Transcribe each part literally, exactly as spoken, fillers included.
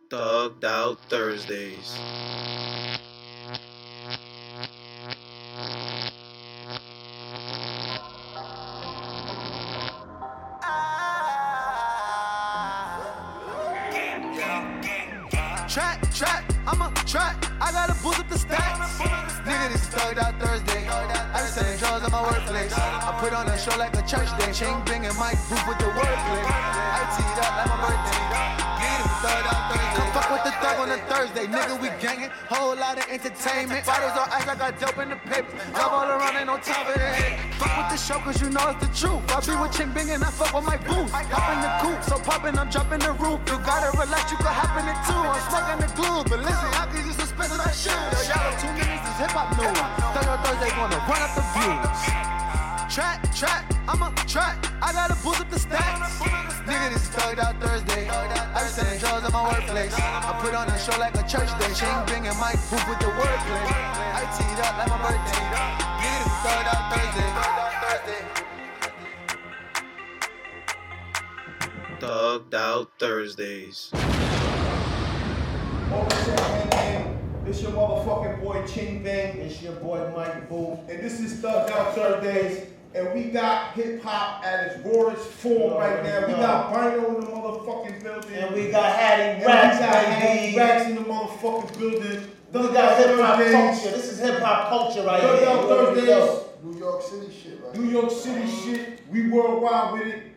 Thugged Out Thursdays. Track, track, I'm a track. I gotta boost up the stats. Nigga, this is Thugged Out Thursday. I be selling drugs at my workplace. I put on a show like a church day. Ching Bing and Mike Booth with the wordplay. I teed up like my birthday. Get it, Thugged Out Thursday. Come fuck with the thug on a Thursday. Nigga, we gangin'. Whole lot of entertainment. Bottles on ice, I got dope in the paper. Love all around, ain't no time for that. Fuck with the show, cause you know it's the truth. I be with Ching Bing and I fuck with Mike Booth. Hop in the coupe, so poppin', I'm jumping the roof. You gotta relax, you can hop in it too. I'm smoking the glue, but listen, I can just suspend my shoes. Yo, y'all two minutes is hip hop news. Thugged Out Thursday gonna run up the views. Track, track, I'm a track. I gotta boost up the stats. Nigga, this is Thugged Out Thursday. I be selling drugs at my workplace. I put on a show like a church day. Ching Bing and Mike Booth with the wordplay. I teed up like my birthday. Get it, Thugged Out Thursday. Thugged Out Thursdays. It's your motherfucking boy Ching Bing. It's your boy Mike Booth. And this is Thugged Out Thursdays. And we got hip hop at its rawest form No, right now. We no. got Bino in the motherfucking building. And we got Hattie And we Racks, got Hattie baby. Racks in the motherfucking building. We Thugged got Out hip hop Thursdays. culture. This is hip hop culture right Thugged here. Out You already Thursdays. know. New York City shit, right? New York City shit. We worldwide with it.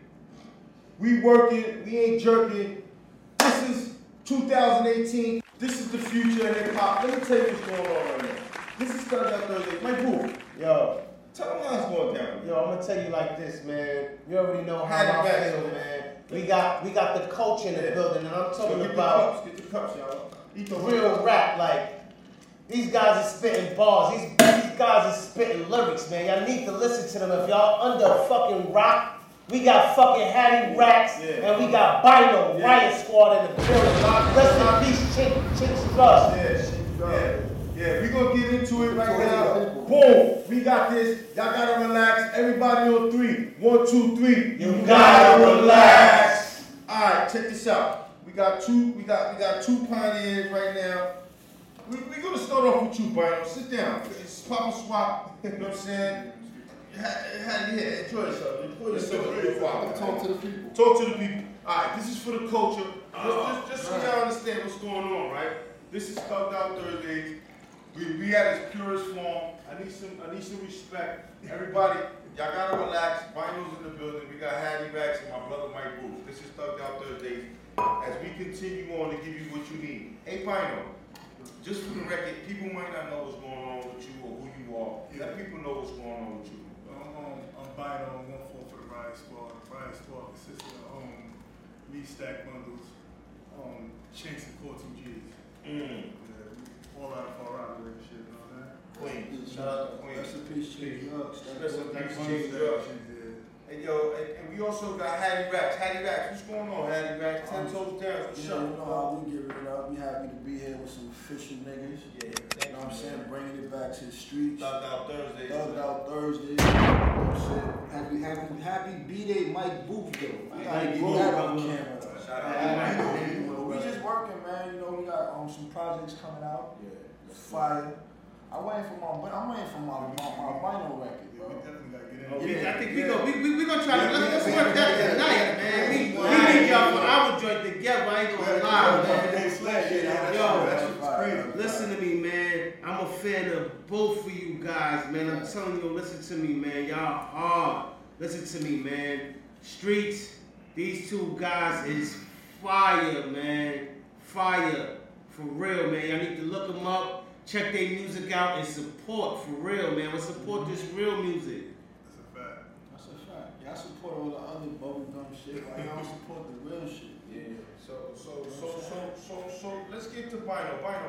We working. We ain't jerking. This is two thousand eighteen. This is the future of hip hop. Let me tell you what's going on right now. This is Thugged Out Thursday. Mike Booth, Yo, tell them how it's going down. yo, I'm gonna tell you like this, man. You already know how Hattie I Racks, feel, man. man. We got we got the culture in the Yeah. building, and I'm So talking get the about cups. Get the cups, y'all. Eat the real rap. Like these guys are spitting bars. These these guys are spitting lyrics, man. Y'all need to listen to them. If y'all under a fucking rock. We got fucking Hattie Racks, Yeah. and we got Bino, Yeah. Riot Squad in the building. Rest in peace, Chink, Chink's Trust. Yeah, yeah, yeah. We gonna get into it right Talk to now. the people. Boom. We got this. Y'all gotta relax. Everybody on three. One, two, three. You gotta relax. All right, check this out. We got two. We got we got two pioneers right now. We we gonna start off with you, Bino. Sit down. It's Papa Swap. You know what I'm saying? How, how, yeah, enjoy yourself. Enjoy yourself. Talk to the people. Talk to the people. All right, this is for the culture. Just, Oh, just, just so y'all understand what's going on, right? This is Thugged Out Thursdays. We we at its purest form. I need some I need some respect. Everybody, y'all gotta relax. Bino's in the building. We got Hattie Racks and my brother Mike Booth. This is Thugged Out Thursdays. As we continue on to give you what you need. Hey Bino, just for the record, people might not know what's going on with you or who you are. Let people know what's going on with you. Um, I'm Bino, I'm one four for the Riot Squad. The Riot Squad consists of um, me stack bundles, um, Chinks and fourteen G's. Mm. Yeah, all out of Far Rockaway and shit, you know that? Queens. Shout out to Queens. Rest in peace, Ching Drugs. Rest in Stack peace, bundles, Ching stack Drugs. shit, yeah. And yo, and, and we also got Hattie Racks. Hattie Racks, what's going on, Hattie Racks? Ten toes down. What's You know, you know up? how we give it up. We happy to be here with some official niggas. Yeah, You thank know what I'm you, saying? man. Bringing it back to the streets. Thugged Out Thursdays. Thugged Out Thursday. You know what I'm saying? Happy, happy, happy B-Day Mike Booth, though. I gotta Mike get Booth, that on brother. camera. Shout out to Mike Booth. You know, we just working, man. You know, we got um, some projects coming out. Fire. I'm waiting for my, I'm waiting for my, my, my vinyl record, Yeah, bro. we definitely gotta get in. Oh, Yeah, yeah, I think yeah. we go. We we we gonna try to Yeah, let's, let's yeah, work that yeah, tonight, yeah. man. We Yeah. we need y'all for our joint together. I ain't gonna lie, man. Slash, yeah, that Yo, shit- that shit was crazy. Listen to me, man. I'm a fan of both of you guys, man. I'm telling you, listen to me, man. Y'all hard. Listen to me, man. Streets. These two guys is fire, man. Fire. For real, man. Y'all need to look them up. Check their music out and support for real, man. Let's support this real music. That's a fact. That's a fact. Y'all support all the other bubblegum shit. Why y'all don't support the real shit? Yeah. So, so, so, so, so, so, let's get to Bino. Bino.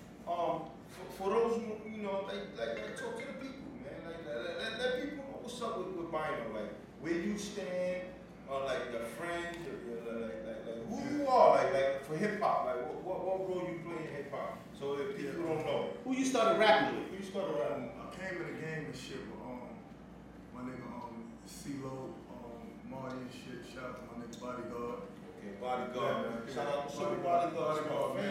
Um, for, for those who, you know, like, like, like, talk to the people, man. Like, let, let, let people know what's up with, with Bino. Like, where you stand, or like your friends, or your, like, like, like, who you are, like, like for hip hop. Like, what, what, what role you play in hip hop? So if people don't know, Who you started rapping with? who you start around? Um, I came in the game and shit with um, my nigga um, CeeLo, um, Marty and shit. Shout out to my nigga Bodyguard. Okay, Bodyguard. Yeah, Shout out to yeah. Super Bodyguard. That's my Bodyguard,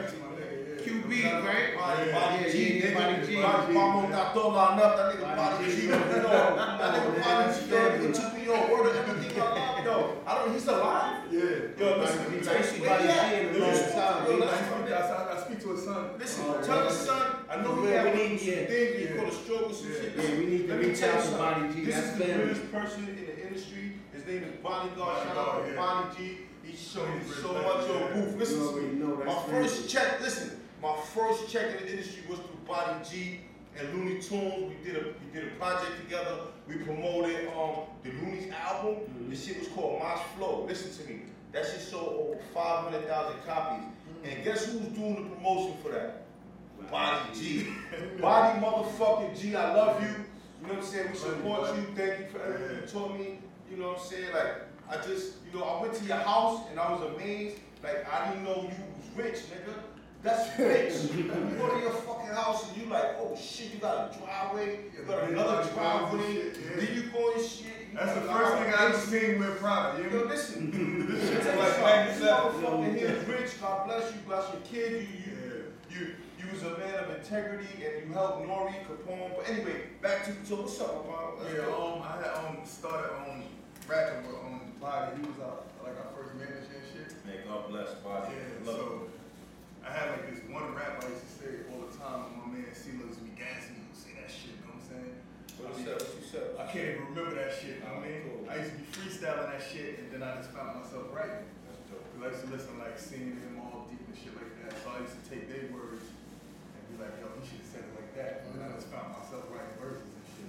Body yeah, G, yeah, nigga. Body G. Body Mama got all lined up. That nigga Body Body G. G. You know, that nigga Body G. Yo, nigga took me on word of everything I love. Yo, I don't. He's alive. Yeah. Yo, listen. Body G. tell you, I see where Body he G at? in a Yo, long you- time. yo, I let's- speak, I, I speak to his son. Listen, Oh, tell yeah. his son. I know he Yeah, had we one need- of some yeah. things. He Yeah. caught a stroke or some Yeah. shit. Yeah, we need to Let me reach tell you out to something. Body G. This That's is the family. realest person in the industry. His name is Bodyguard. Shout out to Bodyguard, yeah. Body G. He showed me He's so respect, much on yeah. booth. Listen You to already me. know that's My family. first check. Listen, my first check in the industry was through Body G and Looney Tunes. We did a we did a project together. We promoted um the Looney's album. Mm-hmm. This shit was called Mosh Flow. Listen to me. That shit sold over five hundred thousand copies. And guess who's doing the promotion for that? Body G. Body motherfucking G, I love you. You know what I'm saying? We support you. Thank you for everything you taught me. You know what I'm saying? Like, I just, you know, I went to your house and I was amazed. Like, I didn't know you was rich, nigga. That's rich. You go to your fucking house and you like, oh shit, you got a driveway, you got another driveway, Yeah. then you go and shit. you That's the got first a thing lot I of ever seen with Prada. You Yo, know? listen. Listen, like, man, this motherfucker here is rich. God bless you, bless your kid. You, you, Yeah. you, you was a man of integrity and you helped Nori Capone. But anyway, back to so what's up, Bob? Let's Yeah, go. um, I had um started um rapping with um Body. He was our like our first manager and shit. Man, God bless Body. Yeah, Love so I had like this one rap I used to say all the time. And my man CeeLo used to be gassing. He would say that shit. You know what I'm saying? What you said? What you said? I can't even remember that shit. You know what I mean? Cool. I used to be freestyling that shit, and then I just found myself writing. That's dope. Cause I used to listen like singing them all deep and shit like that. So I used to take their words and be like, yo, he should have said it like that. And then I just found myself writing verses and shit.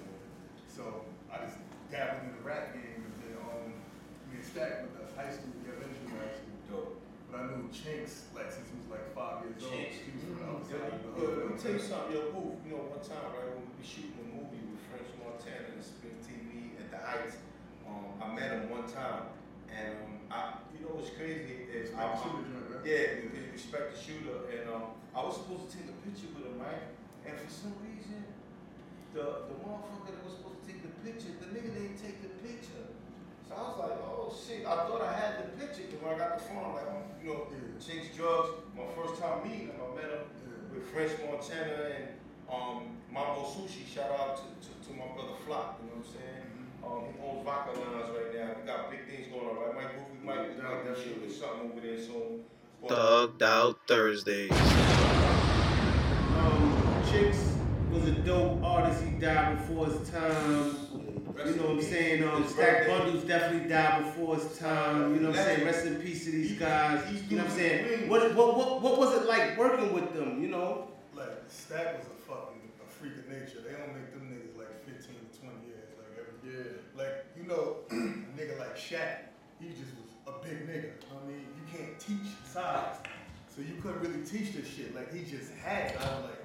So I just dabbled in the rap game, and then um, me and Stack with us high school together in junior high school. Dope. But I knew Chinks like since he was like five years old. Chinks. He was from the other Yo, side of the yo, hood. let me tell you something, yo, Booth. You know, one time, right, when we were shooting a movie with French Montana and Spin T V at the Heights, um, I met him one time, and um, I, you know what's crazy is Respect I, the Shooter joint, right? yeah, we- we respect the shooter, and um, I was supposed to take a picture with him, right? And for some reason, the the motherfucker that was supposed to take the picture, the nigga didn't take the picture. So I was like, oh shit, I thought I had the picture, because when I got the phone, I'm like, oh, you know, Yeah. Chinks Drugs, my first time meeting him, I met him Yeah. with French Montana and um, Mambo Sushi. Shout out to, to, to my brother Flock, you know what I'm saying? Um, he owns Vodka Lounge right now. We got big things going on, right? Mike Booth, we might, we might be shooting something over there soon. But, Thugged Out Thursdays. Um, Chicks was a dope artist. He died before his time. You know what I'm saying? Um, Stack Bundles definitely died before his time. You know what I'm saying? Rest in peace to these guys. You know what I'm saying? What what what, what was it like working with them? You know? Like Stack was a fucking a freak of nature. They don't make them niggas like fifteen to twenty years like every year. Like you know, a nigga like Shaq, he just was a big nigga. You know what I mean, you can't teach size, so you couldn't really teach this shit. Like he just had it. I was like,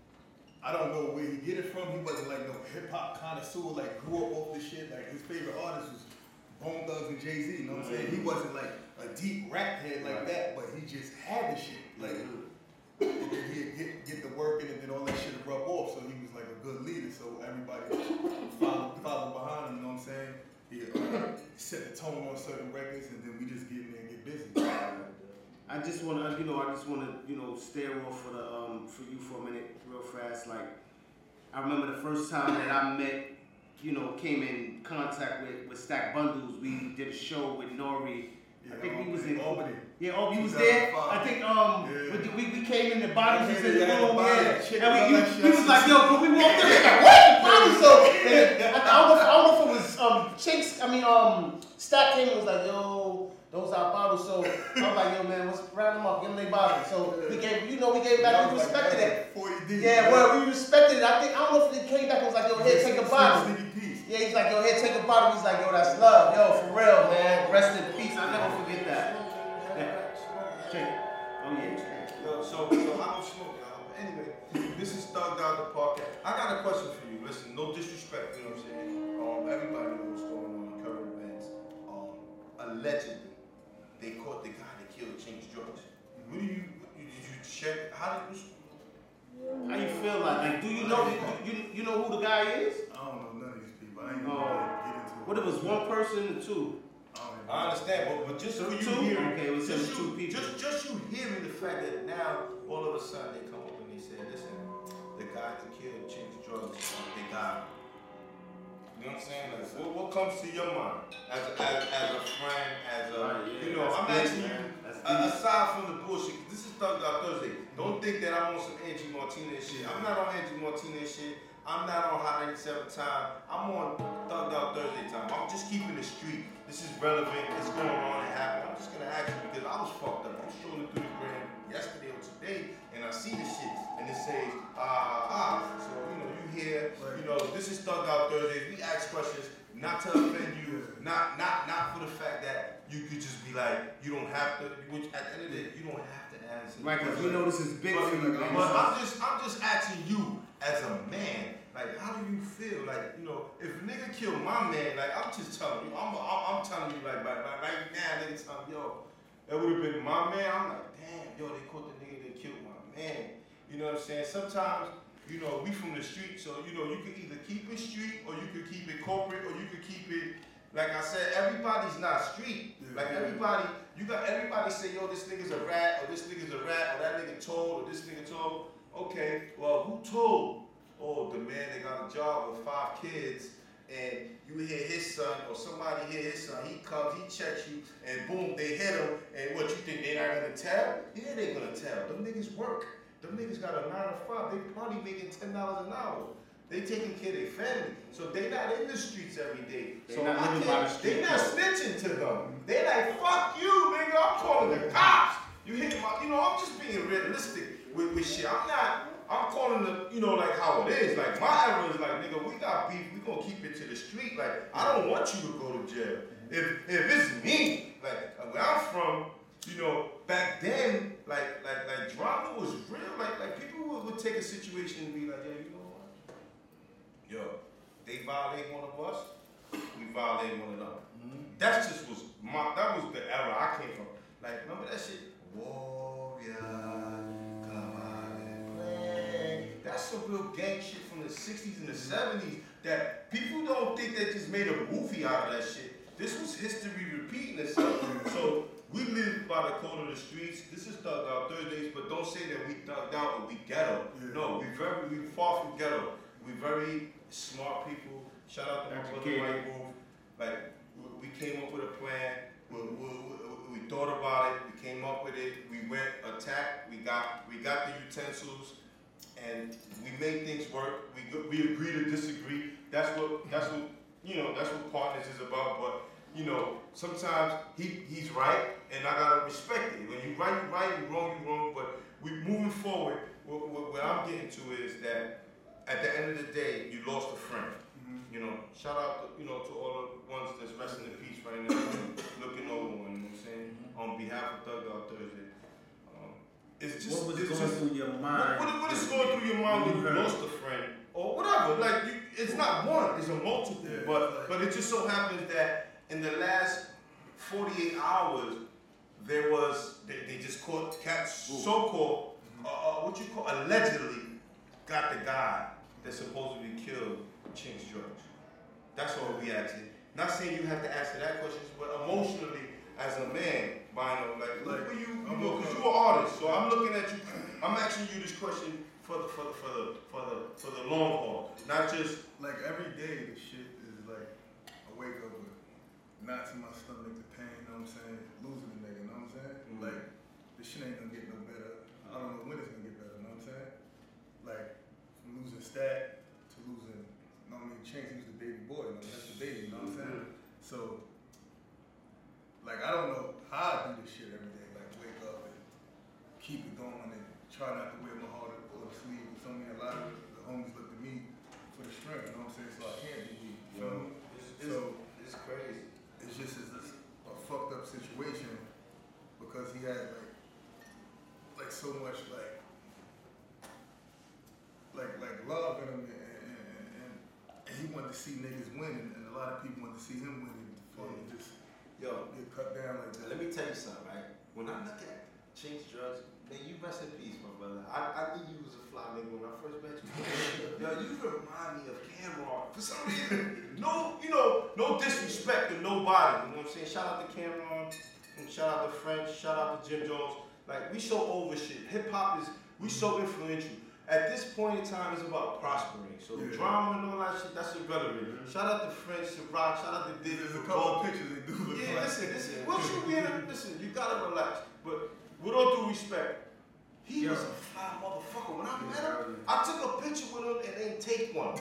I don't know where he get it from. He wasn't like no hip hop connoisseur. Like grew up off this shit. Like his favorite artist was Bone Thugs and Jay Z. You know what I'm saying? He wasn't like a deep rap head like that, but he just had the shit. Like. And then he'd get, get the work in, and then all that shit would rub off. So he was like a good leader. So everybody followed, followed behind him. You know what I'm saying? He uh, set the tone on certain records, and then we just get in there and get busy. I just wanna, you know, I just wanna, you know, stare off for the um for you for a minute, real fast. Like, I remember the first time that I met, you know, came in contact with with Stack Bundles. We did a show with Nori. I think we was in Albany. Yeah, oh, you was there. two thousand five. I think um Yeah. we, we came in the bodies was in the Yeah, yeah, room, body, yeah. chick, And we, all you, that shit. we was like, yo, but we walked in, we like, what? Body so and I, I don't know if, I don't know if it was um Chinks, I mean um Stack came and was like, yo, those are bottles. So I was like, yo man, let's round them up, give them their bottles. So we gave, you know, we gave back, we respected it. Yeah, well, we respected it. I think I don't know if they came back and was like, yo, here, take a bottle. Yeah, he's like, yo, here, take a bottle. He's like, yo, that's love. Yo, for real, man. Rest in peace. I'll never forget that. Yeah. Check. Oh, yeah. Yo, so, so I don't smoke, y'all. But anyway, this is Thugged Out the Podcast. I got a question for you. Listen, no disrespect, you know what I'm saying? Um, everybody knows what's going on in current events. Um, allegedly, they caught the guy that killed Chinks Drugs. What do you, what, did you check? How did you? How you feel like? Like, do you know? You you, you know who the guy is? I don't know none of these people. I ain't Oh. gonna like, get into it. What if it was one person or two? I don't even know. I understand, but, but just So for you two? hearing, Okay, it was just, two you, people. just just you hearing the fact that now all of a sudden they come up and they say, listen, have to kill, change drugs, they got. You know what I'm saying? Like, what, what comes to your mind as a, as, as a friend, as a, Right, yeah, you know, that's I'm deep, asking man. you, That's uh, deep. aside from the bullshit, 'cause this is Thugged Out Thursday. Don't think that I'm on some Angie Martinez shit. I'm not on Angie Martinez shit. I'm not on Hot ninety-seven time. I'm on Thugged Out Thursday time. I'm just keeping the street. This is relevant. It's going on. It happened. I'm just gonna ask you because I was fucked up. I'm strolling through the gram yesterday or today, and I see this shit, and it says ah ah ah. So you know, you hear, you know, this is Thugged Out Thursdays. We ask questions not to offend you, not not not for the fact that you could just be like, you don't have to. Which at the end of the day, you don't have to answer. Right, because we know this is big But, for you, man. but I'm just I'm just asking you as a man, like how do you feel? Like, you know, if a nigga kill my man, like I'm just telling you, I'm I'm, I'm telling you like right, right, right now, nigga telling me, yo, that would have been my man. I'm like, damn, yo, they caught the nigga that killed my man. You know what I'm saying? Sometimes, you know, we from the street, so you know, you could either keep it street or you could keep it corporate or you could keep it. Like I said, everybody's not street. Like everybody, you got everybody say, yo, this nigga's a rat, or this nigga's a rat, or that nigga told, or this nigga told. Okay, well, who told? Oh, the man that got a job with five kids, and you hear his son, or somebody hear his son, he comes, he checks you, and boom, they hit him, and what, you think they not gonna tell? Yeah, they gonna tell. Them niggas work. Them niggas got a nine to five, they probably making ten dollars an hour. They taking care of their family, so they not in the streets every day. They so not I living can't- by the street They not code. snitching to them. They like, fuck you, nigga. I'm calling the cops. You hit my, you know, I'm just being realistic with, with shit. I'm not, I'm calling the, you know, like how it is. Like my era is like, nigga, we got beef. We gonna keep it to the street. Like I don't want you to go to jail. If if it's me, like where I'm from, you know, back then, like like like drama was real. Like like people would, would take a situation and be like, yeah, you know what? Yo, they violate one of us, we violate one another. Mm-hmm. That just was my, that was the era I came from. Like, remember that shit? Warrior, come on and play. That's some real gang shit from the sixties and the seventies that people don't think they just made a movie out of that shit. This was history repeating itself. So we live by the code of the streets. This is Thugged Out Thursdays, but don't say that we thugged out or we ghetto. Yeah. No, we very we far from ghetto. We very smart people. Shout out to my brother Mike Wolf. Like we came up with a plan. We, we, we, we thought about it. We came up with it. We went attacked. We got we got the utensils, and we made things work. We we agree to disagree. That's what that's what you know. That's what partners is about. But you know, sometimes he he's right, and I gotta respect it. When you right, you right. You wrong, you wrong. But we moving forward. What, what, what I'm getting to is that at the end of the day, you lost a friend. Mm-hmm. You know, shout out to, you know, to all the ones that's resting in peace right now, looking over one, you know what I'm saying? Mm-hmm. On behalf of Thugged Out Thursday. Um, it's just, what was it's going just, through your mind? What, what, what is going through your mind when you lost a friend? Or whatever, like, you, it's not one, it's a multiple. Yeah, but, but it just so happens that in the last forty-eight hours, there was, they, they just caught, cats, so-called, mm-hmm. uh, uh, what you call, allegedly, got the guy that supposedly killed Chinx Drugs. That's all we asking. Not saying you have to answer that question, but emotionally, as a man, Bino, like, look for you, you know, because you're an artist. So I'm looking at you. I'm asking you this question for the for the for the for the for the long haul, not just like every day. The shit is like I wake up with knots in my stomach, the pain. You know what I'm saying? Losing a nigga. You know what I'm saying? Mm-hmm. Like this shit ain't gonna get no better. I don't know when it's gonna get better. You know what I'm saying? Like from losing Stat to losing. You know what I mean? Chinx, he was the baby boy. You know, that's the baby. You know what I'm saying? So. Like, I don't know how I do this shit every day. Like, wake up and keep it going and try not to wear my heart on the sleeve. It's only a lot of the homies look to me for the strength, you know what I'm saying? So I can't be weak. You know? It's, it's, so, it's crazy. It's just it's a fucked up situation because he had, like, like so much, like, like, like love in him and, and, and, and he wanted to see niggas win and, and a lot of people wanted to see him win and fucking yeah. just Yo, get cut down like that. Let me tell you something, right? When I look at Chinx Drugs, man, you rest in peace, my brother. I, I knew you was a fly nigga when I first met you. Yo, you remind me of Cameron. For some reason, no, you know, no disrespect to nobody. You know what I'm saying? Shout out to Cameron, and shout out to French, shout out to Jim Jones. Like, we so over shit. Hip hop is, we so influential. At this point in time, it's about prospering. So the Yeah. drama and all that shit, that's irrelevant. Mm-hmm. Shout out to French, to Rock, shout out to Diddy. There's a couple of pictures they do look Yeah, like. listen, listen. Once you be in a, listen, you gotta relax. But with all due respect, he Yo. was a fly motherfucker. When I met him, I took a picture with him and then take one.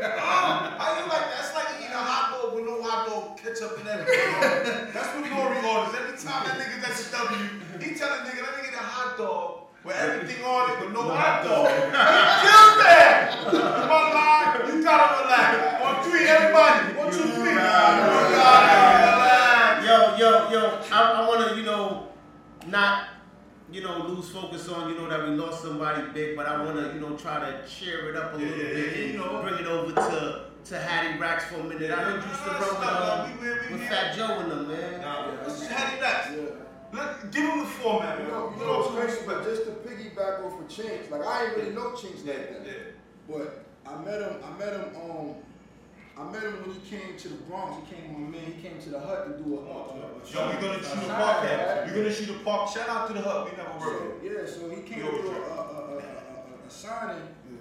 um, I ain't like that's like eating a hot dog with no hot dog ketchup and everything. That's what Nori orders. Every time that nigga gets a W, he tell a nigga, let me get a hot dog with everything on it, but no hot dog. He killed that! One line, you gotta relax. On three, everybody. One, two, three. You gotta relax. Yo, yo, yo, I, I want to, you know, not, you know, lose focus on, you know, that we lost somebody big, but I want to, you know, try to cheer it up a Yeah, little yeah, bit yeah, and you know. bring it over to to Hattie Racks for a minute. I heard you used to run with, um, We- we- we- with we- Fat Joe and them, man. Nah, this is Hattie Racks. Yeah. Look, give him the format, You man. know, you know what's crazy, but just to piggyback off of Chinks, like I ain't really know Chinks Yeah, like that. yeah. But I met him, I met him, um, I met him when he came to the Bronx. He came, my man, he came to the hut to do a, uh, uh, Yo, we gonna shoot a Sign, podcast. right? We gonna shoot a park. Shout out to the hub. We never So, worked. yeah, so he came Yo, to do a, Joe. a, a, a, a, a signing,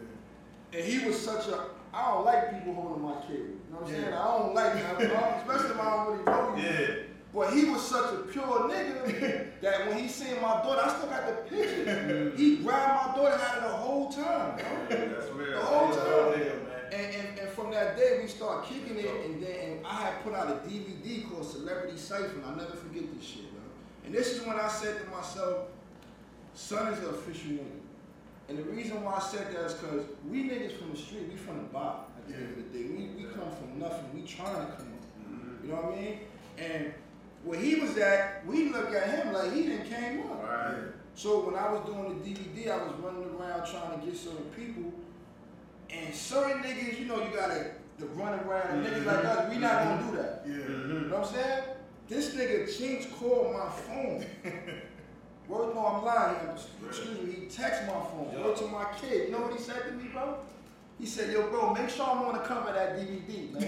and he was such a, I don't like people holding my kid. You know what I'm saying? I don't like that, especially if I don't really know you. Yeah. But he was such a pure nigga that when he seen my daughter, I still got the picture. He grabbed my daughter and had it the whole time, bro. That's real. The whole He's a time. real nigga, man. And, and, and from that day, we started kicking it, and then and I had put out a D V D called Celebrity Cypher. I'll never forget this shit, bro. And this is when I said to myself, son is an official nigga. And the reason why I said that is because we niggas from the street, we from the bottom at the end of the day. We, we come from nothing, we trying to come up. You know what I mean? And where he was at, we look at him like he didn't came up. Right. So when I was doing the D V D, I was running around trying to get certain people, and certain niggas, you know, you gotta the run around. And niggas like us, we not gonna do that. Yeah. You know what I'm saying? This nigga Chinks called my phone. Word, no, I'm lying. Excuse me. He texted my phone. Word to my kid. You know what he said to me, bro? He said, "Yo, bro, make sure I'm on the cover of that D V D, man."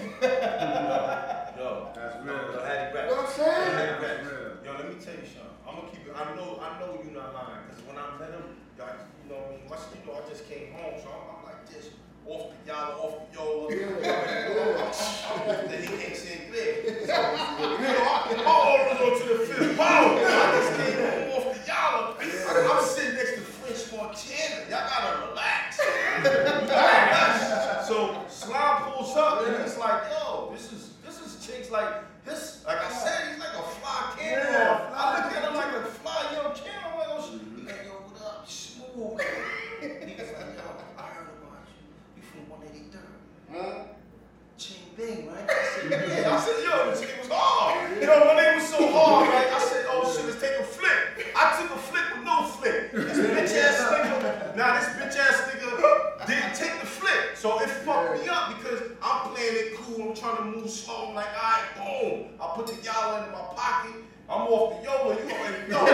Yo, that's real. Yo, Hattie You Racks. know what I'm saying? Hattie Racks. Yo, let me tell you something. I'm gonna keep it. I know, I know you're not lying. Cause when I met him, y'all, you know, what I mean, my, you know, I just came home, so I'm, I'm like this, off the y'all, off the yo. Yeah, I'm off the he can't say it clear. So, you know, I, my aura's on to the fifth power. I just came home off the y'all. I, I'm sitting next to French Montana. Y'all gotta relax. You gotta relax. So Slime pulls up and he's like, yo, this is this is Chinks like this. Like I said, he's like a fly camera. Yeah, I look at him like a fly young camera. I'm like, oh shit. He's like, yo, what up? Smooth. He was like, yo, I heard about you. You from one eighty-third. Huh? Ching Bing, right? I said, yeah. I said, yo, this shit was hard. You know, my name was so hard, right? I said, oh shit, let's take a flip. I took a flip with no flip. This bitch ass nigga, nah, this bitch ass nigga didn't take the flip. So it fucked me up because I'm playing it cool. I'm trying to move slow. I'm like, all right, boom. I put the y'all in my pocket. I'm off the YOLO. You already know.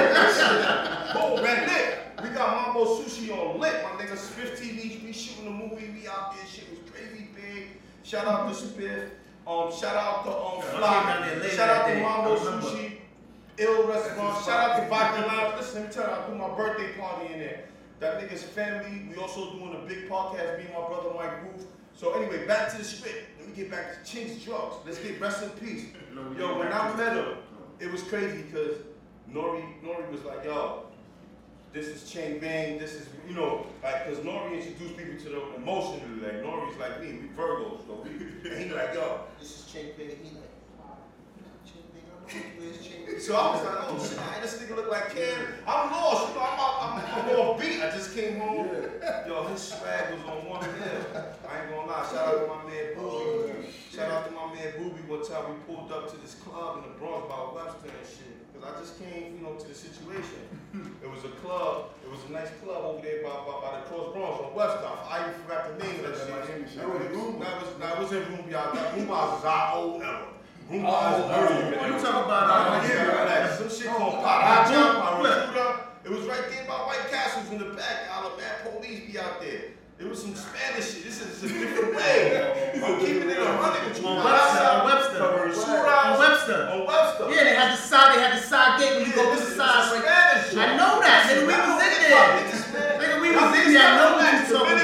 Boom, man, lit. We got Mambo Sushi on lit. My nigga Spiff T V. We shooting the movie. We out there. Shit was crazy big. Shout out to Spiff. Um, shout out to um, Fly. Shout out to Mambo Sushi. Ill Restaurant. Shout out to Vodka Lounge. Listen, let me tell you, I do my birthday party in there. That nigga's family. We also doing a big podcast. Me and my brother Mike Roof. So anyway, back to the script. Let me get back to Chinks Drugs. Let's get rest in peace. Yo, when I met him, it was crazy because Nori, Nori was like, yo, this is Ching Bang, this is, you know, like, because Nori introduced people to them emotionally. Like, Nori's like me, we Virgos. So we, and he like, yo, this is Ching Bang. And he like, Ching Bang, I know who is Ching Bang. So I was like, oh shit, man, this nigga look like Cam. I'm lost, you know, I'm, I'm, I'm off beat. I just came home. Yo, his swag was on one hill. I ain't gonna lie, shout out to my man Booby. Shout out to my man Booby. One time we pulled up to this club in the Bronx by Webster and shit. Cause I just came, you know, to the situation. It was a club, it was a nice club over there by, by, by the Cross Bronx on Webster. I even forgot the name of that shit. That was Room, that was, that was in Room, y'all. That Room was our old era. Room was early. You talking about uh, Yeah, some shit called Pop Jump. It was right there by White Castles in the back. All the bad police be out there. It was some Spanish shit. This is a different way. I'm keeping it a hundred with you. On Webster, on Webster. On Webster. On Webster. Yeah, they had the side, they had the side gate when you go to the side. Spanish shit. I know that, nigga. We was in there. Nigga, we was in there. I know what you talking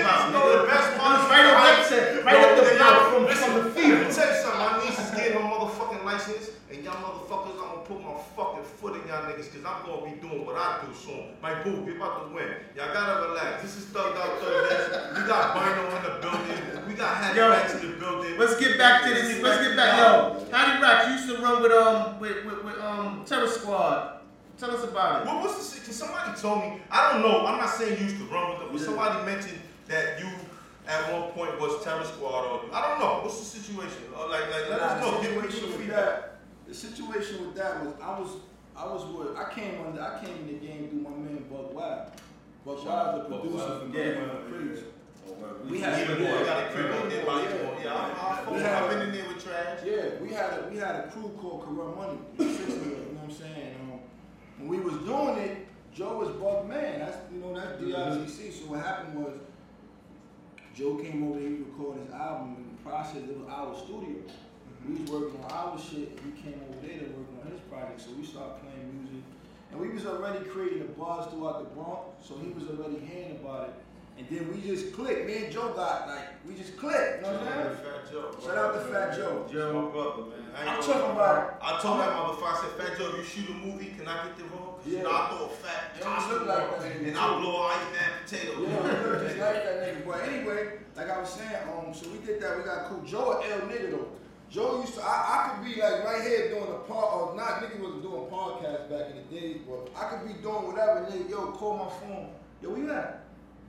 And y'all motherfuckers, I'm gonna put my fucking foot in y'all niggas, cause I'm gonna be doing what I do soon. My boo, we about to win. Y'all gotta relax. This is Thugged Out Thursdays. We got Bino in the building. We got Hattie Racks in the building. Let's get back to this. Let's get back. Yo, Hattie Racks, you used to run with um with with, with um Terror Squad. Tell us about it. What was the? Cause somebody told me. I don't know. I'm not saying you used to run with them, but somebody mentioned that you at one point was Terror Squad. Or I don't know. What's the situation? Or like, like, let Nah, us know. the Give me situation some with feedback. that. The situation with that was I was I was with I came under I came in the game through my man Buck Wild. Buck Wild, the producer from Yeah. Gun Crazy. We We had had even yeah, more. I got a crib yeah, on there by yeah, you. Yeah, I, I, We I, had- I've been in there with trash. Yeah, we had a we had a crew called Corrupt Money. Six of us, you know what I'm saying? Um, when we was doing it, Joe was Buck Man. That's you know that's D I T C. So what happened was Joe came over here to record his album. In the process, it was our studio. We was working on our shit, and he came over there to work on his project. So we started playing music, and we was already creating a buzz throughout the Bronx. So he was already hearing about it, and then we just clicked. Me and Joe got like we just clicked. You know what I'm saying? Fat Joe. Shout out to Fat Joe. Joe, my brother, man. I ain't I'm gonna- talking about. I told that motherfucker, I said, Fat Joe, you shoot a movie, can I get the role? Cause you know, Yeah. I throw a fat Yeah, costume you look like on, that. and I blow an ice man potato. Yeah, we look just like that nigga. But anyway, like I was saying, um, so we did that. We got cool. Joe, a L nigga though. Joe used to. I, I could be like right here doing a part, or not. Nigga wasn't doing podcasts back in the days, but I could be doing whatever. Nigga, yo, call my phone. Yo, where you at?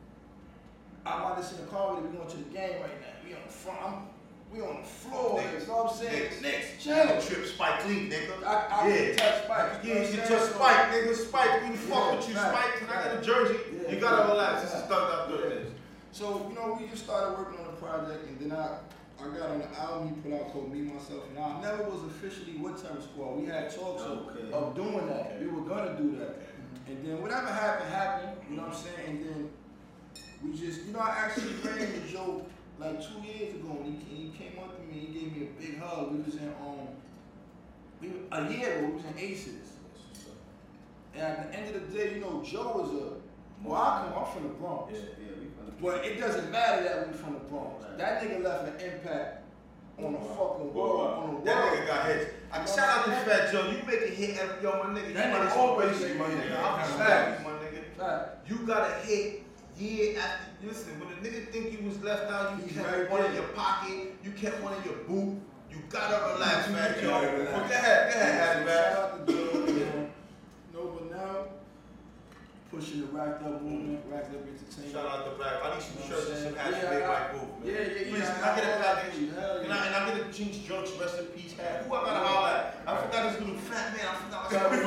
I'm about to sit in the car with you. We going to the game right now. We on the front. I'm, we on the floor. Niggas. You know what I'm saying? Niggas. Next, Nigga chill. trip Spike Lee, nigga. I, I yeah. can touch Spike. Yeah, know you what I'm can saying? touch So- Spike, nigga. Spike, we fuck Yeah, with you, right, Spike. Can I get a right. jersey? Yeah, You gotta right, relax. This right. is Thugged Out Thursdays. So, you know, we just started working on the project, and then I, I got on the album he put out called Me, Myself, and I. I never was officially with Terror Squad. We had talks of, Okay. of doing that. We were gonna do that. And then whatever happened, happened, you know what I'm saying? And then we just, you know, I actually ran into Joe like two years ago, and he, and he came up to me, he gave me a big hug. We was in, um, we, a year ago, we was in Aces. And at the end of the day, you know, Joe was a, well, I come, I'm from the Bronx. Yeah, yeah, we from the But it doesn't matter that we from the Bronx. That nigga left an impact on the fucking world. On the world. That nigga got hits. I You know shout out to what I'm Fat Joe. You make a hit every yo, my nigga. That you nigga might always always make my a hit. nigga. I'm Facts. facts, my nigga. Fact. You got a hit year after. Listen, when a nigga think you was left out, you He's kept right one in there. your pocket. You kept one in your boot. You gotta relax, You Fat gotta Joe. relax. Well, go ahead, go ahead, So Hattie shout Racks. out to Joe. You know, no, but now pushing the racked up movement, racked up entertainment. Shout out to Black. I need some You know shirts what and some I'm hats saying? to make Yeah, my I- move, man. Yeah, yeah, yeah. Please, I can I get a got package? all that. Hell Can yeah. I, and I get a Jinx Junks rest in peace hat? Who I gotta holler at? I forgot his little fat man. I forgot my Shout out to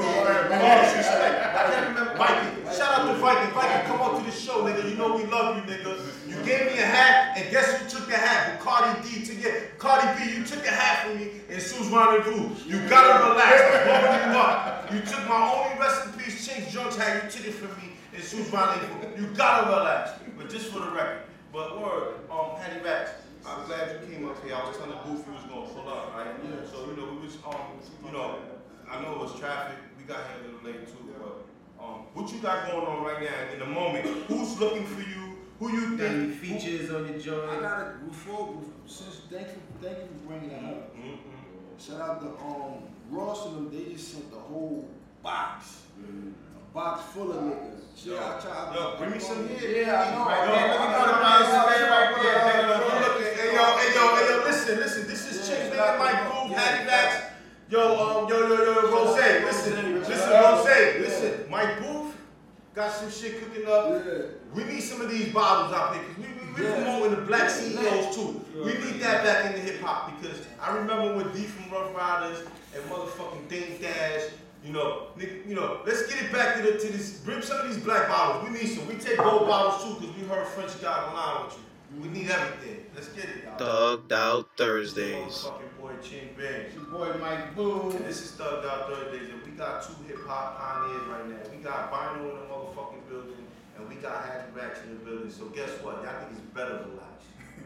I can't remember. Viking. Shout out to Viking. Viking, come on to the show, nigga. You know we love you, nigga. You gave me a hat, and guess who took the hat? But Cardi D took it. Cardi B, you took a hat from me in Sue's Rendezvous. You gotta relax. I'm blowing you up. You took my only rest in peace Jinx Junks hat. You took it from me in Sue's Rendezvous. You gotta relax. But just for the record. But word, um, Hattie Racks, I'm glad you came up here. I was telling Booth you was gonna pull up, right? Yeah. So, you know, we was, um, you know, I know it was traffic. We got here a little late too, but um, what you got going on right now in the moment? Who's looking for you? Who you Got any think? features on your I joint? got it before, since, thank you, thank you for bringing that up. Mm-mm. Shout out to um, Ross and them, they just sent the whole box. A box full of niggas. Shit, I try, Yo, bring me some here. Yeah, I know. Right, I yeah, know. look I at know. the I know. man right there. I Hey, know. yo, look at- hey, yo, hey, yo, hey, yo, listen, listen. This is Yeah, Chick it's Nigga not Mike the- Booth, yeah. Hattie Racks. Yo, um, yo, yo, yo, Rose. Listen, listen, Rose. Listen, Mike Booth got some shit cooking up. Yeah. We need some of these bottles out there because we, we, we're Yeah. promoting the black C E Os too. We need that back in the hip hop because I remember when D from Rough Riders and motherfucking Dame Dash, you know, nigga, you know, let's get it back to the to this. Bring some of these black bottles. We need some. We take gold bottles too because we heard French got online with you. We need everything. Let's get it, y'all. Thugged Out Thursdays. Motherfucking boy Ching Bang. It's your boy Mike Boo. And this is Thugged Out Thursdays, and we got two hip hop pioneers right now. We got Bino in the motherfucking building, and we got Hattie Racks in the building. So guess what? Y'all niggas better relax.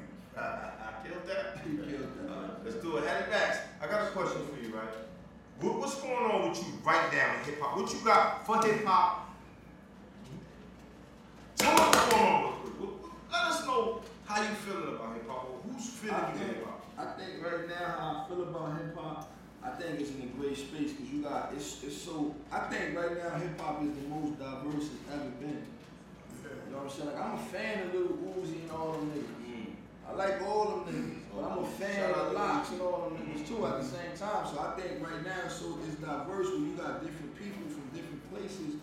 I killed that. You killed that. Let's do it. Hattie Racks, I got a question for you, right? What, what's going on with you right now in hip hop? What you got for hip hop? Tell us what's going on real quick. What- what- Let us know how you feeling about hip hop, or who's feeling I you in think, hip hop. I think right now how I feel about hip hop, I I think it's in a great space because you got it's it's so. I think right now hip hop is the most diverse it's ever been. You know what I'm saying? Like I'm a fan of Lil Uzi and all them niggas. Mm. I like all them niggas, but I'm a fan of Lox and all them niggas too at the same time. So I think right now, so it's diverse where you got different people from different places,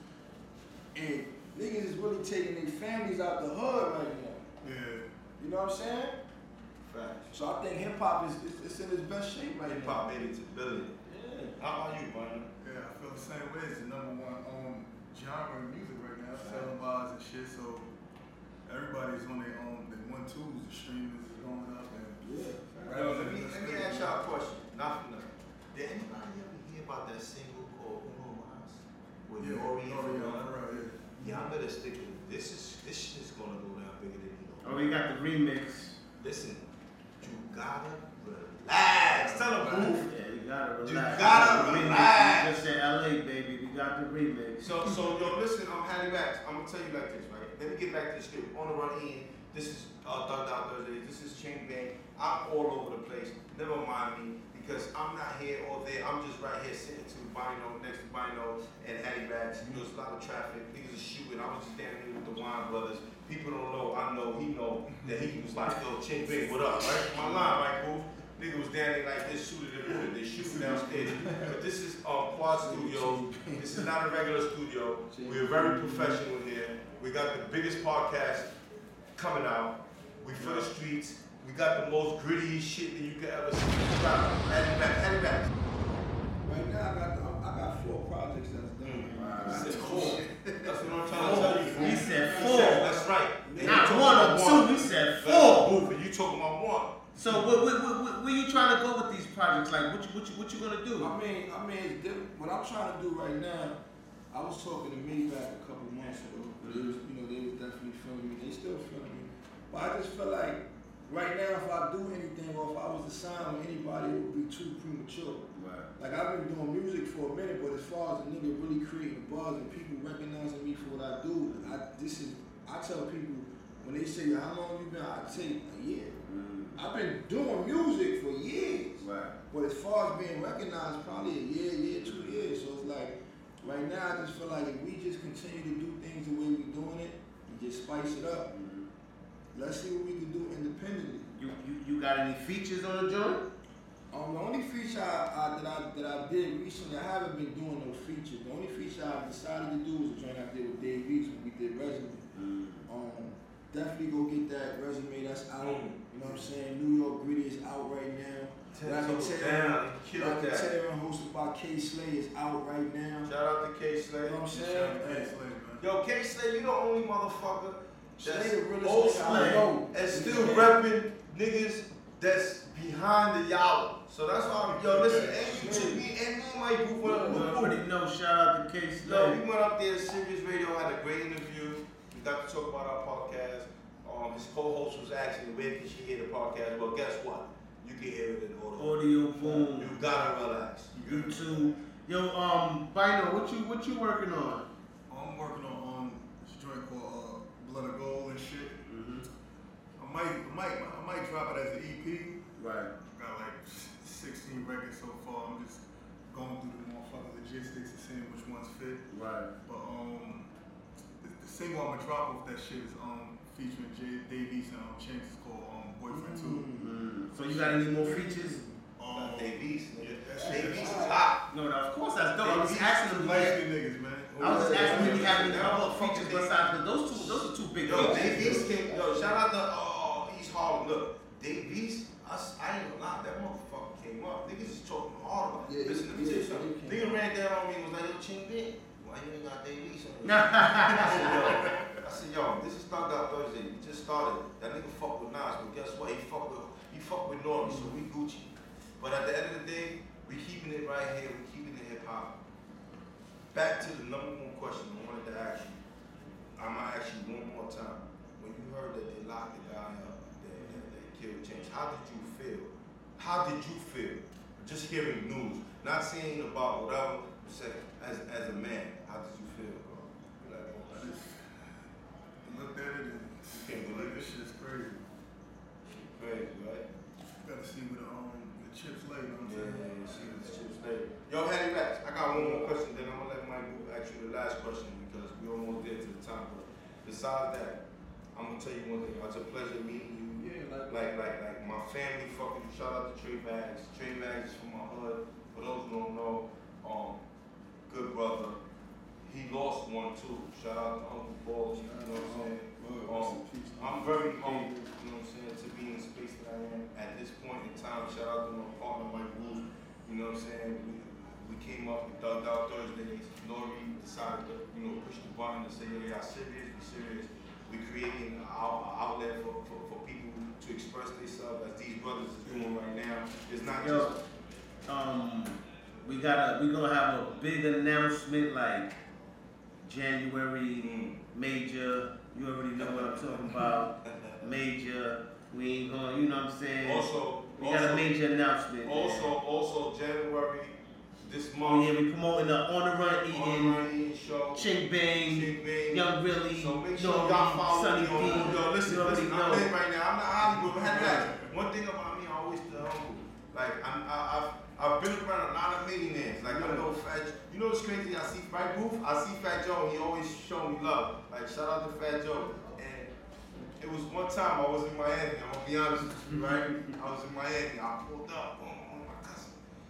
and niggas is really taking their families out the hood right now. Yeah. You know what I'm saying? Right. So I think hip hop is it's, it's in its best shape right Hip now. hop made it to billion. Yeah. How about you, Brian? Yeah, I feel the same way. It's the number one um, genre of music right now, selling bars and shit. So everybody's on their own. They one twos, the streamers is going up. And Yeah. Yo, let me, let me ask y'all a question. Not for nothing. Did anybody ever hear about that single called Uno Mas? With Yeah, Nori and Nori, Pharrell? Pharrell, yeah. Yeah, I better stick with it. This is this shit is gonna go down bigger than you know. Oh, we got the remix. Listen, you gotta relax. Tell them, Booth. Yeah, you gotta relax. You gotta The remix. relax. We just said L A, baby. We got the remix. So, so yo, listen, I'm Hattie Max. I'm gonna tell you like this, right? Let me get back to the script. On the run in. This is uh, Thugged Out Thursday. This is Chain Bang. I'm all over the place. Never mind me because I'm not here all day. I'm just right here sitting to Bino, next to Bino and Hattie Max. You know, there's a lot of traffic. Niggas are shooting. I was just standing here with the Wine Brothers. People don't know. I know. He know that he was like, yo, Chain Bang, what up, right? My line, right, boo? Nigga was down there like this, shooting and moving. They shooting downstairs. But this is uh, Quad Studios. This is not a regular studio. We're very professional here. We got the biggest podcast coming out. We for the streets. We got the most gritty shit that you could ever see. Hattie Max, Hattie Max. Right now I got the, I got four projects that's done. Mm. I said four. That's what I'm trying to tell you. He said He four. said- That's right. And Not you one talking or about two. He said That's four. Booth, and you talking about one. So where, where, where, where you trying to go with these projects? Like, what you, what you, what you gonna do? I mean, I mean, it's different. What I'm trying to do right now, I was talking to Maybach a couple months ago. They was, you know, they was definitely feeling me. They still feeling me. But I just feel like right now, if I do anything or if I was to sign with anybody, it would be too premature. Right. Like I've been doing music for a minute, but as far as a nigga really creating buzz and people recognizing me for what I do, I this is I tell people when they say how long you been, I take a year. Mm. I've been doing music for years. Right. But as far as being recognized, probably a year, year, two years. So it's like right now I just feel like if we just continue to do things the way we're doing it and just spice it up, Mm-hmm. let's see what we can do independently. You, you, you got any features on the joint? Um, the only feature I, I, that I that I did recently, I haven't been doing no features. The only feature I decided to do was a joint I did with Dave East when we did Resume. Mm. Um, definitely go get that Resume. That's out. Mm. You know what I'm saying? New York Gritty is out right now. Ten toes down. He killed that. Racketeering, hosted by K Slay, is out right now. Shout out to K Slay. You know what I'm Shout saying? out to K Slay, man. Yo, K Slay, you the only motherfucker Slay that's the realest old nigga I Slay know. and still repping niggas that's behind the y'all. So that's why I'm, yo, listen, and you took me and me and Mike Booth went up. You already know. Shout out to K Yo, Slay. we went up there to Sirius Radio, had a great interview. We got to talk about our podcast. Um, his co-host was asking where can she hear the podcast. Well, guess what? You can hear it in audio. Audio boom. You gotta relax. YouTube. Yo, um, Bino, what you, what you working on? I'm working on um, this joint called uh, Blood of Gold and shit. Mm-hmm. I might, I might, I might drop it as an E P. Right. Got like sixteen records so far. I'm just going through the motherfucking logistics and seeing which ones fit. Right. But um, the, the single I'm gonna drop off that shit is um featuring Jay Davies and um Chance. It's called um Boyfriend Two. Mm. So you got any more features? Um, Dave East, nigga. that shit Dave is East is hot. No, no, of course that's dope. I was Dave asking him. light Like, skin niggas, man. I was just asking him if he had any Yeah. other features besides, but those two, those are two big Yo, features. Dave East came, yo, shout out to uh, East Harlem. Look, Dave East, I, s- I ain't gonna lie, that motherfucker came up. Niggas is talking hard about it. Yeah, Listen, let me yeah, tell you yeah, something. he Nigga came ran down on me and was like, yo, Ching Bing, why you ain't got Dave East on your I said, yo, I said, yo, this is Thugged Out Thursday. We just started. That nigga fuck with Nas, but guess what? He fuck with, he fuck with Nori, so we Gucci. But at the end of the day, we keeping it right here. We keeping it hip hop. Back to the number one question I wanted to ask you. I'm gonna ask you one more time. When you heard that they locked the guy up, that, that, that killed James, how did you feel? How did you feel? Just hearing news, not saying about whatever. Say, as as a man, how did you feel, bro? You like, oh, I just looked at it and You can't believe like, this it. shit's crazy. crazy, right? Gotta see where the um the chips lay. You know what I'm Yeah, saying? yeah, see the chips question because we almost there to the time. But besides that, I'm gonna tell you one thing. It's a pleasure meeting you. Yeah, like, Like, like, like my family fucking shout out to Trey Bags. Trey Bags is from my hood. For those who don't know, um, good brother. He lost one too. Shout out to Uncle Paul. You know what I'm saying? Um, I'm very humble. You know what I'm saying? To be in the space that I am at this point in time. Shout out to my partner Mike Bruce. You know what I'm saying? We, we came up, we thugged out Thursdays. Nori decided to, you know, push the button and say, yo, y'all serious? We serious. We creating an outlet for, for, for people to express themselves as these brothers is doing right now. It's not Yo, just um, we gotta, we gonna have a big announcement like January major. You already know what I'm talking about. Major. We ain't gonna, you know what I'm saying? also we also, got a major announcement. Also, man. also January this Oh month. yeah, we promoting the On the Run On Eating, Run Eating show. Ching Bang, Ching Bang. Young Willie, So make sure Nori, y'all follow Sunny me D. on. Yo, listen, you already listen. know. I'm in right now. I'm not Hollywood. But had that. One thing about me, I always stay humble. Like I'm, I, I've, I've been around a lot of millionaires. Like I know Fat. You know what's crazy? I see right Booth. I see Fat Joe. He always show me love. Like shout out to Fat Joe. And it was one time I was in Miami. I'm gonna be honest with you, right? I was in Miami. I pulled up on, on my cousin.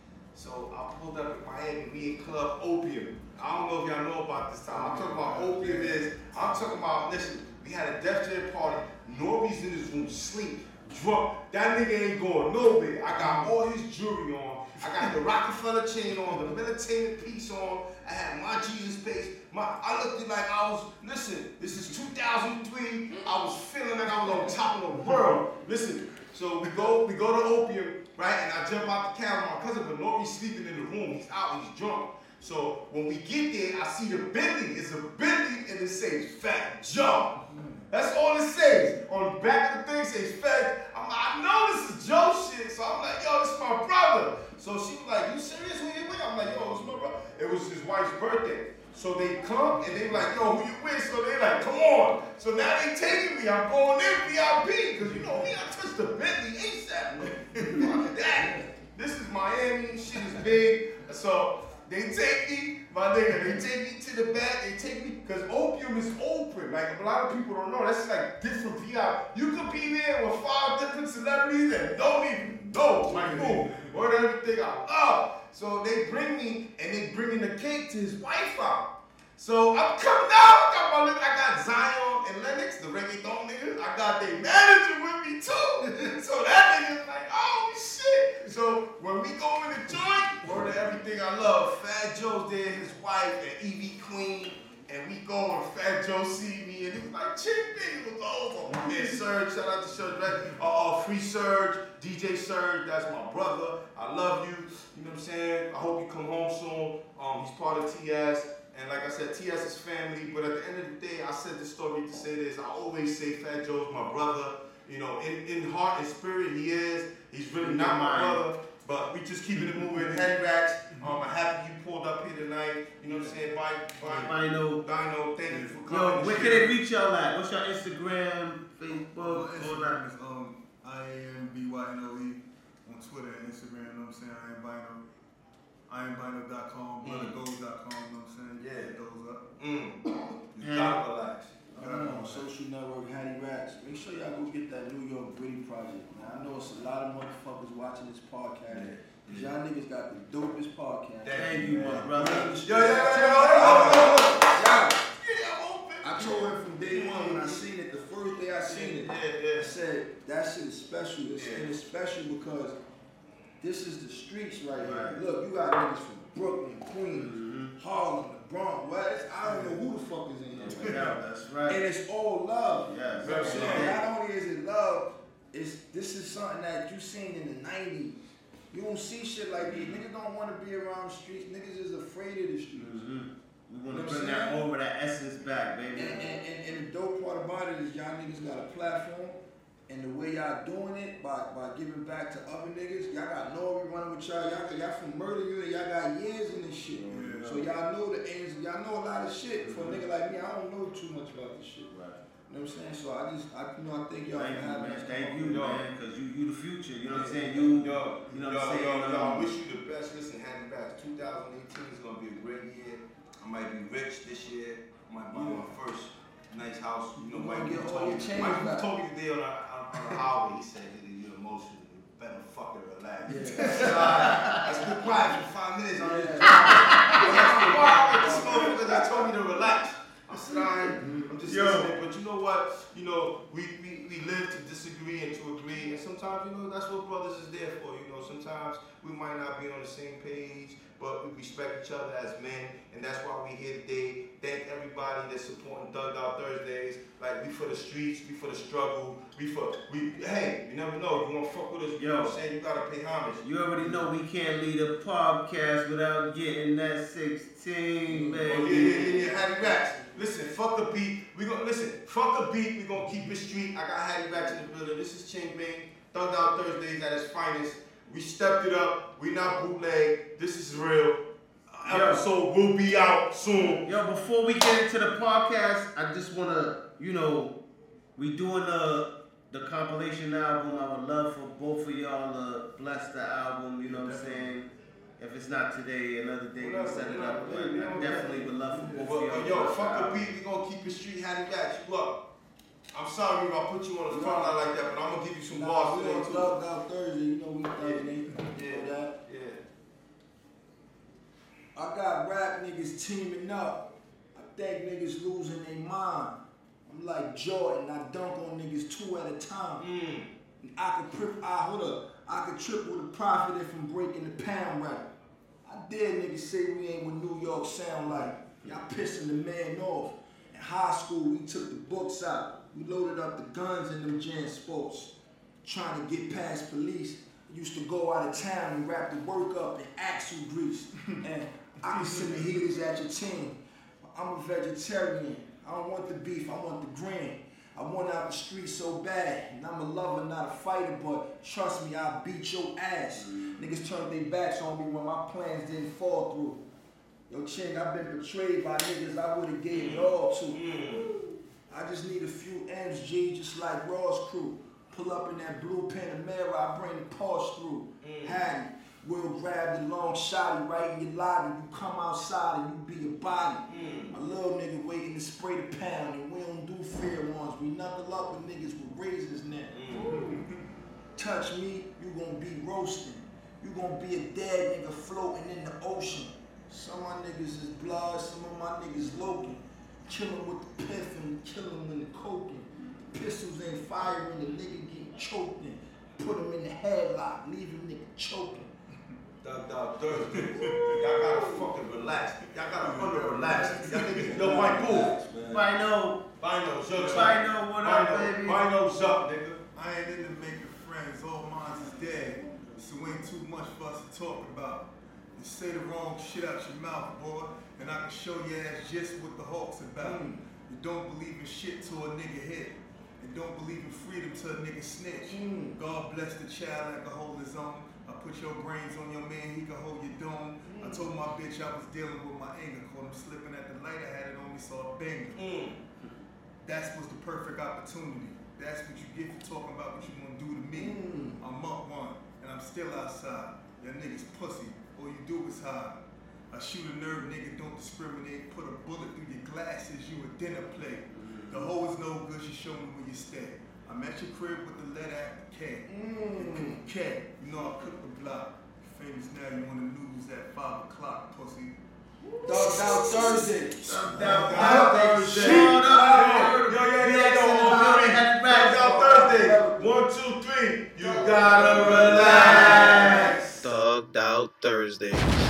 So I pulled up in Miami. We in Club Opium. I don't know if y'all know about this time. I'm talking about Opium is. I'm talking about listen. We had a Def Jam party. Nori's in his room, sleep, drunk. That nigga ain't going nowhere. I got all his jewelry on. I got the Rockefeller chain on, the military piece on. I had my Jesus face. My, I looked at like I was, listen, this is two thousand three. I was feeling like I was on top of the world. Listen, so we go, we go to Opium, right? And I jump out the cab with my cousin, but Nori's sleeping in the room. He's out, he's drunk. So when we get there, I see the Bentley. It's a Bentley and it says Fat Joe. That's all it says. On the back of the thing it says Fat. I'm like, I know this is Joe shit. So I'm like, yo, this is my brother. So she was like, you serious? Who you with? I'm like, yo, it's my brother. It was his wife's birthday. So they come and they like, yo, who you with? So they like, come on. So now they taking me. I'm going in V I P. Because you know me, I touched the Bentley ASAP. Fuck that. This is Miami. Shit is big. So they take me, my nigga, they take me to the back, they take me, because Opium is open. Like, a lot of people don't know. That's like different V I P. You could be there with five different celebrities that don't even know. Like, boom, or everything I love. So they bring me, and they bringing the cake to his wife out. So I'm coming out, I got my nigga, I got Zion and Lennox, the reggaeton niggas. I got their manager with me too. So that nigga's like, oh shit. So when we go in the joint, word of everything I love, Fat Joe's there, his wife, and Evie Queen, and we go and Fat Joe see me, and he was like, chick me, it was over. Man, Surge, shout out to Surge, right? Uh, uh, Free Surge, D J Surge, that's my brother. I love you, you know what I'm saying? I hope you come home soon. Um, he's part of T S. And like I said, T S is family, but at the end of the day, I said this story to say this. I always say Fat Joe's my brother. You know, in, in heart and spirit, he is. He's really not my brother, but we just keeping it moving. Head racks. Um, I'm happy you pulled up here tonight. You know what I'm saying? Bye, bye. Dino. Dino, thank you for coming. Yo, where can they reach y'all at? What's your Instagram, Facebook, Well, all that? Instagram is um, I am B Y N O E on Twitter and Instagram, you know what I'm saying? I am Bino. I am Bino dot com, blood of gold dot com, you know what I'm saying? Yeah. Hit those up. Mm. You Yeah. gotta relax. Um, on social network, Hattie Racks. Make sure y'all go get that New York Gritty project, man. I know it's a lot of motherfuckers watching this podcast. Cause y'all niggas got the dopest podcast. Thank you, my brother. Yo, yo, yo, yo, yo, Yeah. yo. I told him from day one when I seen it, the first day I seen it, Yeah, I yeah. said that shit is special. It's, Yeah. and it's special because this is the streets right here. Right. Look, you got niggas from Brooklyn, Queens, Mhm. Harlem, the Bronx, West. I don't know who the fuck is in here. Right now. Yeah, that's And right. it's all love. Yes. You know what I'm saying? Yeah. Not only is it love, it's this is something that you seen in the nineties. You don't see shit like this. Niggas don't want to be around the streets. Niggas is afraid of the streets. Mhm. We want You know to what bring I'm that saying? over, that essence back, baby. And, and, and, and the dope part about it is y'all niggas got a platform, and the way y'all doing it by, by giving back to other niggas, y'all got Nori running with y'all. Y'all, y'all from Murder Unit, y'all got years in this shit. Yeah. So y'all know the ends, y'all know a lot of shit. For a nigga like me, I don't know too much about this shit. Right. You know what I'm saying? So I just, I, you know, I thank y'all Thank for you, having man. us. Thank come you, on. Yo. man, because you, you the future. You know what I'm saying? Yo, You, yo, you know yo, what I'm saying? yo, yo, I Um, wish you the best. Listen, happy back. twenty eighteen is gonna be a great year. I might be rich this year. I might buy Yeah. my first nice house. You know, You Mike wanna was get all talking, your change Mike was back. talking today on, a, on, on the highway. He said, you're emotional. You better fucking relax. Yeah. That's been quiet for five minutes. I'm just Yeah. This motherfucker just told me to relax. I said, all right, I'm just Yo. listening. But you know what? You know, we, we, we live to disagree and to agree. And sometimes, you know, that's what brothers is there for. You know, sometimes we might not be on the same page, but we respect each other as men. And that's why we here today. Thank everybody that's supporting Thugged Out Thursdays. Like, we for the streets, we for the struggle, we for, we, hey, you never know. You want to fuck with us, you know what I'm saying? You got to pay homage. You already know we can't lead a podcast without getting that sixteen, baby. Oh, yeah, yeah, yeah, yeah, Hattie Racks. Listen, fuck the beat. We gonna listen. Fuck the beat. We gonna keep it street. I got Hattie Racks in the building. This is Ching Bing. Thugged Out Thursdays at its finest. We stepped it up. We not bootleg. This is real. Yo. Episode will be out soon. Yo, before we get into the podcast, I just wanna, you know, we doing the the compilation album. I would love for both of y'all to bless the album. You know what I'm saying? If it's not today, another day we set it up. But I definitely would love for both But, of but y'all. yo, to bless fuck the album. beat. We gonna keep it street. Hattie Racks, you up? I'm sorry if I put you on the front line like that, but I'm gonna give you some Nah, bars we today on too. Thugged Out Thursday, you know we thugging it. Yeah, You know that? yeah. I got rap niggas teaming up. I think niggas losing their mind. I'm like Jordan, I dunk on niggas two at a time. Mm. And I could trip, I hold up, I could triple the profit if I'm breaking the pound right. I dare niggas say we ain't what New York sound like. Y'all pissing the man off. In high school, we took the books out. We loaded up the guns in them Jan Sports. Trying to get past police. Used to go out of town and wrap the work up in axle grease. And I can send the heaters at your team. I'm a vegetarian. I don't want the beef, I want the green. I want out the street so bad. And I'm a lover, not a fighter, but trust me, I'll beat your ass. Niggas turned their backs on me when my plans didn't fall through. Yo, Ching, I've been betrayed by niggas I would've gave it all to. I just need a few M's, G, just like Raw's crew. Pull up in that blue Panamera, I bring the Porsche through. Mm. Hattie, we'll grab the long shotty right in your lobby. You come outside and you be a body. Mm. A little nigga waiting to spray the pound, and we don't do fair ones. We knuckle up with niggas with razors now. Mm. Touch me, you gonna be roasting. You gonna be a dead nigga floating in the ocean. Some of my niggas is blood, some of my niggas loking. Kill him with the piff and kill him when the coking. Pistols ain't firing, the nigga getting choked in. Put him in the headlock, leave him nigga choking. Thugged Out Thursday. Y'all gotta fucking relax. Y'all gotta under relax. Y'all niggas know my boo. Bino. Bino's up. Bino, what up, baby? Bino's up, nigga. I ain't into making friends, all mine is dead. So ain't too much for us to talk about. You say the wrong shit out your mouth, boy, and I can show your ass just what the Hawk's about. Mm. You don't believe in shit to a nigga hit. And don't believe in freedom to a nigga snitch. Mm. God bless the child that can hold his own. I put your brains on your man, he can hold your dome. Mm. I told my bitch I was dealing with my anger. Caught him slipping at the light, I had it on me, saw a banger. Mm. That was the perfect opportunity. That's what you get for talking about what you gonna do to me. Mm. I'm up one, and I'm still outside. Y'all niggas pussy, all you do is hide. I shoot a nerve, nigga, don't discriminate. Put a bullet through your glasses, you a dinner plate. The hoe is no good, she show me where you stay. I'm at your crib with the letter after K. Mm. K, you know I cook the block. Famous now, you on the news at five o'clock, pussy. Thugged Out Thursday. Thugged Thugged Out Out Thursday. Thursday. Shut up. Yo, yo, yo, yo, Relax yo, in the yo, building, yo. Hattie Racks. Thugged Out Thursday. One, two, three. You gotta relax. Thugged Out Thursday.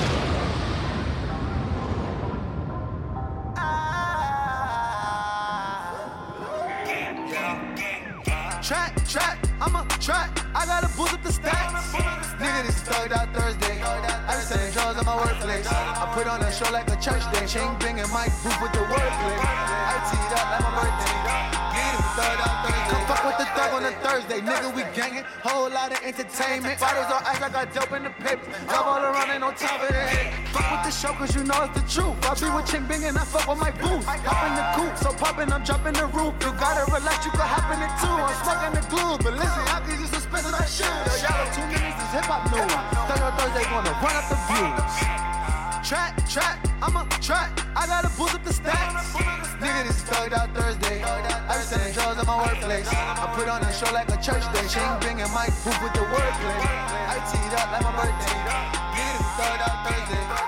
Track, track, I'm a track. I gotta boost up the stats. Nigga, this is Thugged Out Thursday. I be selling drugs at my workplace. I put on a show like a church day. Ching Bing and Mike Booth with the wordplay. I teed up like my birthday. Get it, Thugged Out Thursday. Come fuck with the thug on a Thursday. Nigga, we gangin'. Whole lot of entertainment. Bottles on ice, I got dope in the paper. Love all around, ain't no time for that. Fuck with the show, cause you know it's the truth. I be with Ching Bing and I fuck with my booth. Hop in the coupe, so poppin', I'm jumping the roof. You gotta relax, you can hop in it too. I'm smoking the glue, but listen, I can just suspend that shit. Yo, y'all two minutes is hip hop news. Thugged Out Thursday gonna run up the views. Track, track, I'm a track. I I gotta boost up the stats. Nigga, this is Thugged Out Thursday. I be selling drugs at my workplace. I put on a show like a church day. Chain bringing Mike Booth with the wordplay. I teed up like my birthday. Nigga, this is Thugged Out Thursday.